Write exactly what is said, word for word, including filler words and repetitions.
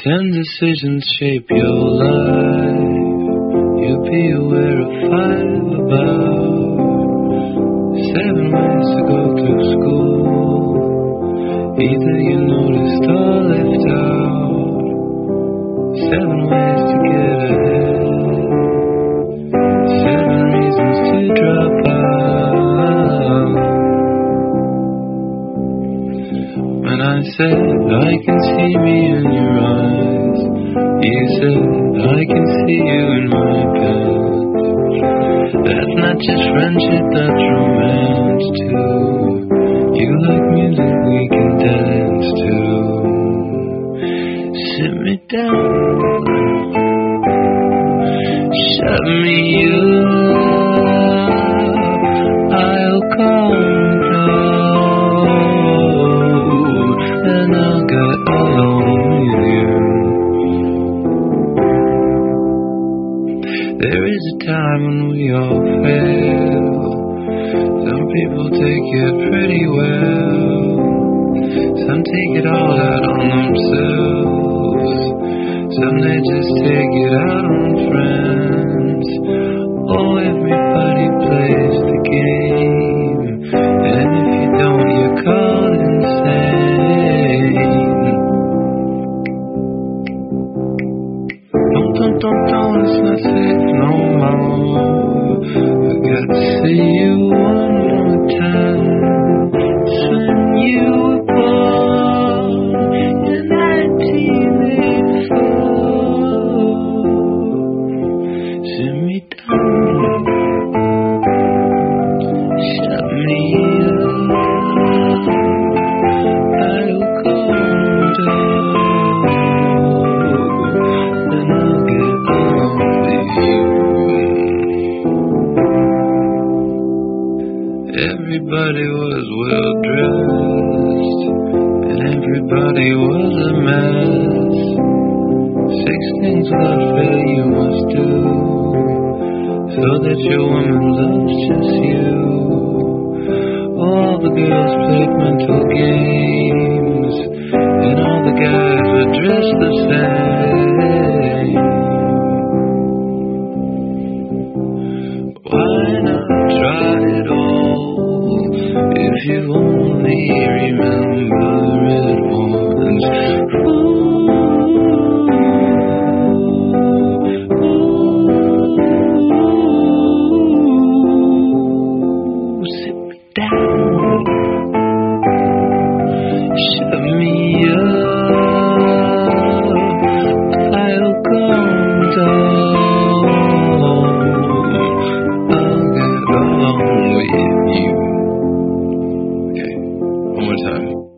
Ten decisions shape your life. You'll be aware of five about seven ways to go through school. Either you noticed or left out. Seven ways to get ahead. Seven reasons to drop out. When I said I can see me in your eyes, you said I can see you in my bed. That's not just friendship, that's romance too. You like music we can dance to. Sit me down, shut me up, I'll calm down, and I'll get along with you. There is a time when we all fail. Some people take it pretty well. Some take it all out on themselves. Some they just take it out on friends. Oh, everybody plays the game, and if you don't, you're called insane. Don't, don't, don't, don't, it's not safe no more. I got to see you one more time. It's when you were born in nineteen eighty-four. Sit me down, shut me up, I'll calm down, and I'll get along with you. Everybody was well dressed, and everybody was a mess. Six things without fail you must do, so that your woman loves just you. All the girls played mental games, and all the guys were dressed the same. Why not try it all, if you only remember it once? Ooh, ooh, sit me down, shut me up, I'll calm down, I'll get along with you. Okay, one more time.